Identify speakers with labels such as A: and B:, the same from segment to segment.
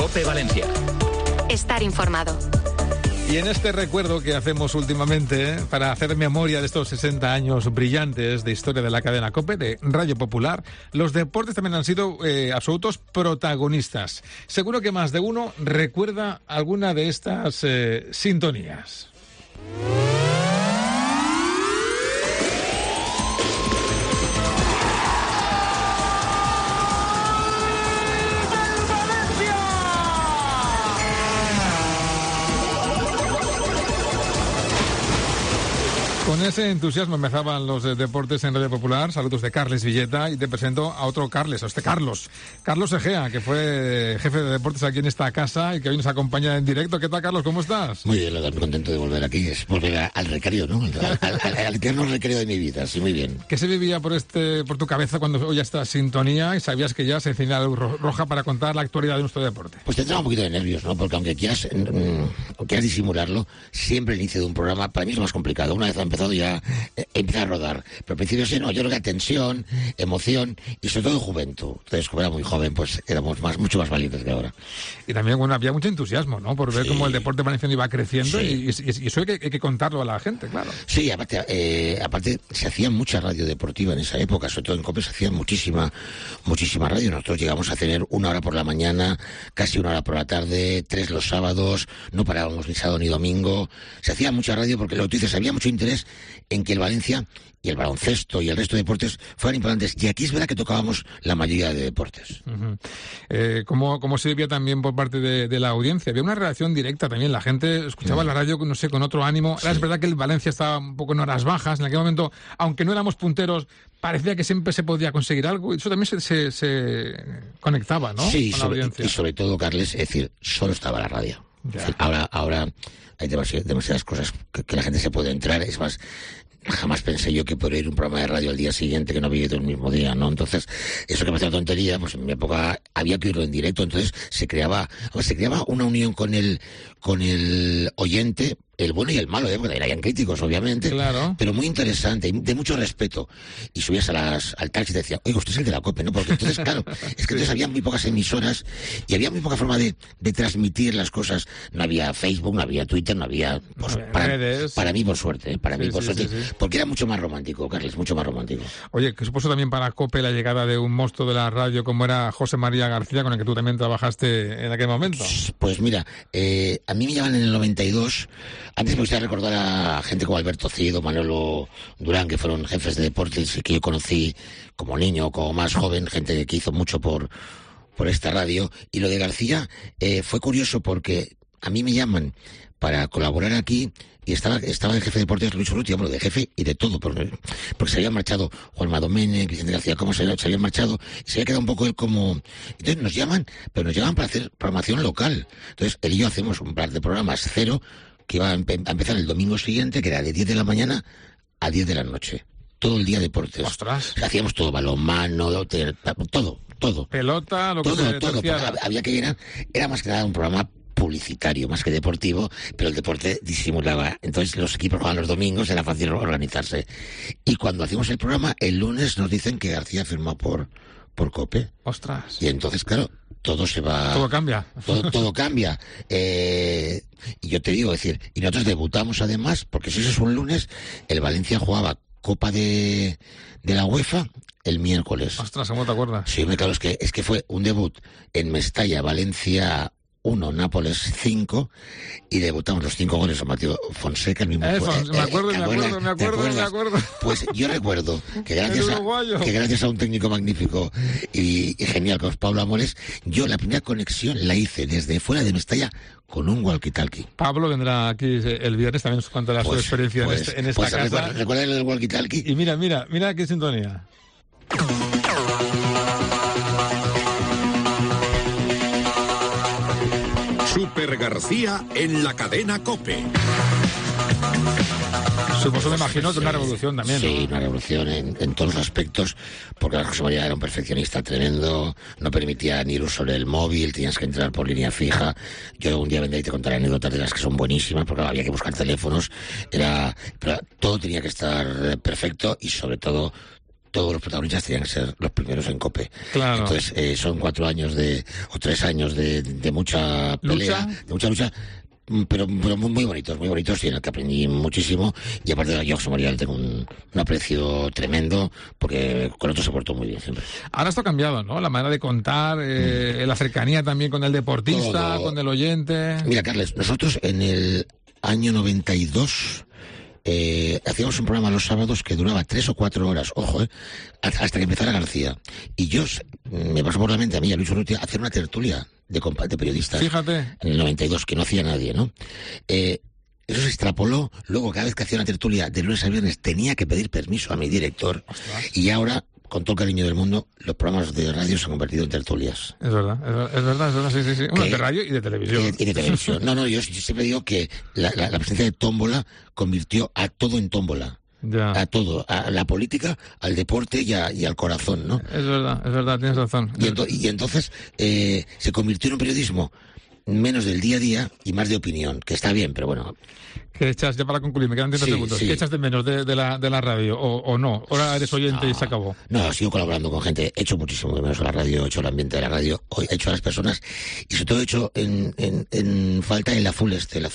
A: COPE Valencia.
B: Estar informado.
C: Y en este recuerdo que hacemos últimamente, para hacer memoria de estos 60 años brillantes de historia de la cadena COPE, de Radio Popular, los deportes también han sido absolutos protagonistas. Seguro que más de uno recuerda alguna de estas sintonías. Con ese entusiasmo empezaban los deportes en Radio Popular. Saludos de Carles Villeta y te presento a otro Carles, a este Carlos Egea, que fue jefe de deportes aquí en esta casa y que hoy nos acompaña en directo. ¿Qué tal, Carlos? ¿Cómo estás?
D: Muy bien, muy contento de volver aquí. Es volver al recreo, ¿no? Al eterno recreo de mi vida, sí, muy bien.
C: ¿Qué se vivía por tu cabeza cuando oías esta sintonía y sabías que ya se encendía la luz roja para contar la actualidad de nuestro deporte?
D: Pues te entraba un poquito de nervios, ¿no? Porque aunque quieras disimularlo, siempre el inicio de un programa para mí es lo más complicado. Una vez ha empezado ya empieza a rodar, pero al principio sí, no, yo creo que tensión, emoción y sobre todo juventud. Entonces, como era muy joven, pues éramos mucho más valientes que ahora.
C: Y también, bueno, había mucho entusiasmo, ¿no? Por ver cómo el deporte valenciano iba creciendo y eso hay que contarlo a la gente, claro.
D: Sí, aparte se hacía mucha radio deportiva en esa época, sobre todo en COPE se hacía muchísima radio. Nosotros llegamos a tener 1 hora por la mañana, casi 1 hora por la tarde, 3 los sábados, no parábamos ni sábado ni domingo. Se hacía mucha radio porque, lo que tú dices, había mucho interés en que el Valencia y el baloncesto y el resto de deportes fueran importantes. Y aquí es verdad que tocábamos la mayoría de deportes.
C: Uh-huh. ¿Cómo se vivía también por parte de la audiencia? Había una relación directa también. La gente escuchaba la radio, no sé, con otro ánimo. Sí. Es verdad que el Valencia estaba un poco en horas bajas. En aquel momento, aunque no éramos punteros, parecía que siempre se podía conseguir algo. Y eso también se conectaba, ¿no?
D: Sí,
C: con la audiencia.
D: Y sobre todo, Carles, es decir, solo estaba la radio. Es decir, ahora hay demasiadas cosas que la gente se puede entrar. Es más, jamás pensé yo que podría ir a un programa de radio al día siguiente que no había ido el mismo día, ¿no? Entonces, eso que me hacía tontería, pues en mi época había que oírlo en directo, entonces se creaba una unión con el oyente, el bueno y el malo, porque también habían críticos, obviamente,
C: claro,
D: pero muy interesante y de mucho respeto. Y subías al taxi y te decía, oiga, usted es el de la COPE, ¿no? Porque entonces, claro, es que entonces había muy pocas emisoras y había muy poca forma de transmitir las cosas. No había Facebook, no había Twitter, no había... Pues, para mí, por suerte, porque era mucho más romántico, Carles, mucho más romántico.
C: Oye, ¿qué supuso también para COPE la llegada de un monstruo de la radio como era José María García, con el que tú también trabajaste en aquel momento?
D: Pues mira, a mí me llaman en el 92... Antes me gustaría recordar a gente como Alberto Cid o Manolo Durán, que fueron jefes de deportes que yo conocí como niño, como más joven, gente que hizo mucho por esta radio. Y lo de García fue curioso porque a mí me llaman para colaborar aquí y estaba el jefe de deportes Luis Urrutia, bueno, de jefe y de todo, porque se habían marchado Juanma Domènech, Vicente García, cómo se habían marchado, y se había quedado un poco él como... Entonces nos llaman para hacer programación local. Entonces él y yo hacemos un par de programas cero, que iba a empezar el domingo siguiente, que era de 10 de la mañana a 10 de la noche. Todo el día deportes.
C: ¡Ostras!
D: O sea, hacíamos todo, balonmano, todo.
C: Pelota, lo que
D: todo. Había que llenar. Era más que nada un programa publicitario, más que deportivo, pero el deporte disimulaba. Entonces los equipos jugaban los domingos, era fácil organizarse. Y cuando hacíamos el programa, el lunes nos dicen que García firmó por COPE.
C: ¡Ostras!
D: Y entonces, claro, todo se va...
C: Todo cambia.
D: Todo cambia. Y yo te digo, es decir, y nosotros debutamos además, porque si eso es un lunes, el Valencia jugaba Copa de la UEFA el miércoles.
C: ¡Ostras! ¿Cómo te acuerdas?
D: Sí, claro, es que fue un debut en Mestalla, Valencia 1, Nápoles 5, y debutamos los 5 goles a Mateo Fonseca, el mismo
C: me acuerdo.
D: Pues yo recuerdo que gracias a un técnico magnífico y genial como es Pablo Amores, yo la primera conexión la hice desde fuera de Mestalla con un walkie-talkie.
C: Pablo vendrá aquí el viernes, también nos contará su experiencia en esta casa.
D: Recuerda el walkie-talkie.
C: Y mira qué sintonía.
A: Super García en la cadena COPE.
C: Supuso, me imagino, una revolución también, ¿no?
D: Sí, una revolución en todos los aspectos, porque José María era un perfeccionista tremendo, no permitía ni el uso del móvil, tenías que entrar por línea fija. Yo un día vendré y te contaré anécdotas de las que son buenísimas, porque había que buscar teléfonos, pero todo tenía que estar perfecto y sobre todo todos los protagonistas tenían que ser los primeros en COPE.
C: Claro.
D: Entonces, son 4 años o 3 años de mucha pelea, de mucha lucha, pero muy bonitos, y en el que aprendí muchísimo, y aparte de la José María le tengo un aprecio tremendo, porque con otros se portó muy bien siempre.
C: Ahora esto ha cambiado, ¿no? La manera de contar, la cercanía también con el deportista,
D: Todo.
C: con el oyente. Mira,
D: Carles, nosotros en el año 92... hacíamos un programa los sábados que duraba 3 o 4 horas, ojo, hasta que empezara García. Y me pasó por la mente a mí, a Luis Urrutia, hacer una tertulia de periodistas.
C: Fíjate.
D: En el 92, que no hacía nadie, ¿no? Eso se extrapoló. Luego, cada vez que hacía una tertulia de lunes a viernes, tenía que pedir permiso a mi director. Ostras. Y ahora, con todo el cariño del mundo, los programas de radio se han convertido en tertulias.
C: Es verdad, sí. Bueno, de radio y de televisión.
D: Y de televisión. No, yo siempre digo que la presencia de tómbola convirtió a todo en tómbola.
C: Ya.
D: A todo, a la política, al deporte y al corazón, ¿no?
C: Es verdad, tienes razón.
D: Y entonces se convirtió en un periodismo menos del día a día y más de opinión, que está bien, pero bueno.
C: ¿Qué echas, ya para concluir, me quedan 30 segundos, ¿qué echas de menos de la radio o no? ¿Ahora eres oyente y se acabó?
D: No, sigo colaborando con gente, he hecho muchísimo de menos a la radio, he hecho el ambiente de la radio, he hecho a las personas, y sobre todo he hecho en falta el azul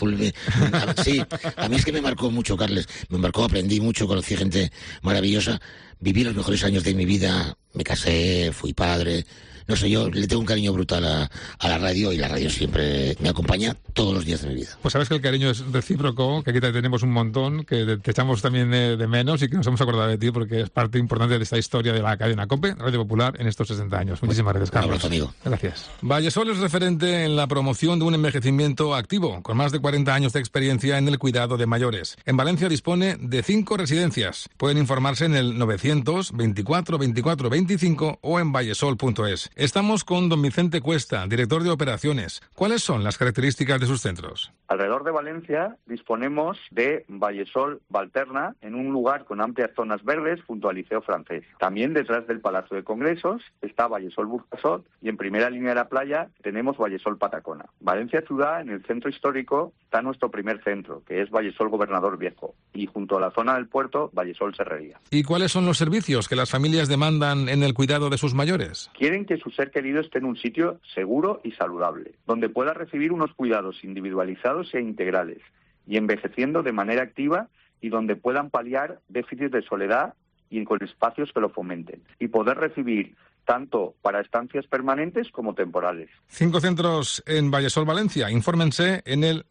D: sí, a mí es que me marcó mucho, Carles, aprendí mucho, conocí gente maravillosa, viví los mejores años de mi vida, me casé, fui padre. No sé, yo le tengo un cariño brutal a la radio, y la radio siempre me acompaña todos los días de mi vida.
C: Pues sabes que el cariño es recíproco, que aquí te tenemos un montón, que te echamos también de menos y que nos hemos acordado de ti porque es parte importante de esta historia de la cadena COPE, Radio Popular, en estos 60 años. Muchísimas gracias, Carlos.
D: Un abrazo, amigo.
C: Gracias. Vallesol es referente en la promoción de un envejecimiento activo, con más de 40 años de experiencia en el cuidado de mayores. En Valencia dispone de 5 residencias. Pueden informarse en el 924 24 25 o en vallesol.es. Estamos con don Vicente Cuesta, director de operaciones. ¿Cuáles son las características de sus centros?
E: Alrededor de Valencia disponemos de Vallesol Valterna, en un lugar con amplias zonas verdes junto al Liceo Francés. También detrás del Palacio de Congresos está Vallesol Burjasot, y en primera línea de la playa tenemos Vallesol Patacona. Valencia Ciudad, en el centro histórico, está nuestro primer centro, que es Vallesol Gobernador Viejo, y junto a la zona del puerto, Vallesol Serrería.
C: ¿Y cuáles son los servicios que las familias demandan en el cuidado de sus mayores?
E: Quieren que su ser querido esté en un sitio seguro y saludable, donde pueda recibir unos cuidados individualizados e integrales, y envejeciendo de manera activa, y donde puedan paliar déficits de soledad y con espacios que lo fomenten, y poder recibir tanto para estancias permanentes como temporales.
C: 5 centros en Vallesol, Valencia. Infórmense en el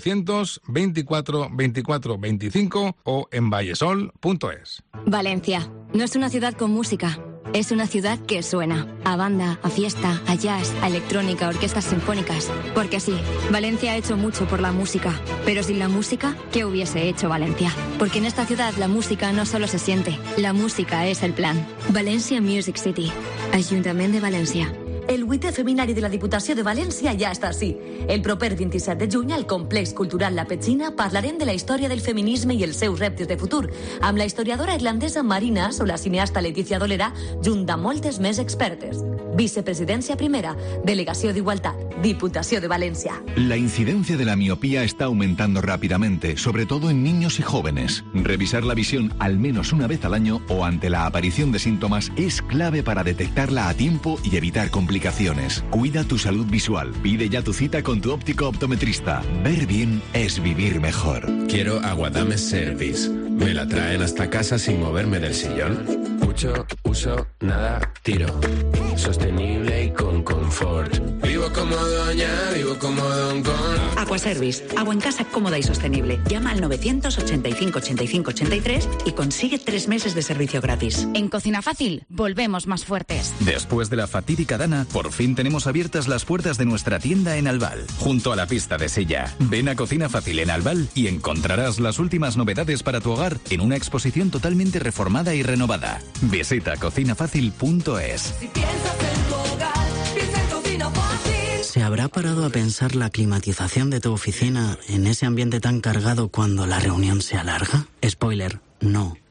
C: 924 24 25 o en vallesol.es.
B: Valencia no es una ciudad con música. Es una ciudad que suena a banda, a fiesta, a jazz, a electrónica, a orquestas sinfónicas. Porque sí, Valencia ha hecho mucho por la música. Pero sin la música, ¿qué hubiese hecho Valencia? Porque en esta ciudad la música no solo se siente, la música és el plan. Valencia Music City, Ajuntament de València.
F: El 8è Feminari de la Diputació de València ja està ací. El proper 27 de juny, al Complex Cultural La Petxina, parlarem de la història del feminisme i els seus reptes de futur, amb la historiadora irlandesa Marina o la cineasta Letícia Dolera, junt amb moltes més expertes. Vicepresidència primera, Delegació d'Igualtat, Diputació de Valencia.
G: La incidencia de la miopía está aumentando rápidamente, sobre todo en niños y jóvenes. Revisar la visión al menos una vez al año o ante la aparición de síntomas es clave para detectarla a tiempo y evitar complicaciones. Cuida tu salud visual. Pide ya tu cita con tu óptico optometrista. Ver bien es vivir mejor.
H: Quiero Aguadame Service. Me la traen hasta casa sin moverme del sillón. Mucho uso, nada tiro. Sostenible y con confort. Vivo como doña, vivo como don con.
I: Aquaservice. Agua en casa cómoda y sostenible. Llama al 985 85 83 y consigue 3 meses de servicio gratis.
J: En Cocina Fácil, volvemos más fuertes.
K: Después de la fatídica Dana, por fin tenemos abiertas las puertas de nuestra tienda en Albal, junto a la pista de Sella. Ven a Cocina Fácil en Albal y encontrarás las últimas novedades para tu hogar en una exposición totalmente reformada y renovada. Visita cocinafacil.es.
L: Si piensas en tu hogar, piensa en Cocina Fácil.
M: ¿Se habrá parado a pensar la climatización de tu oficina en ese ambiente tan cargado cuando la reunión se alarga? Spoiler, no.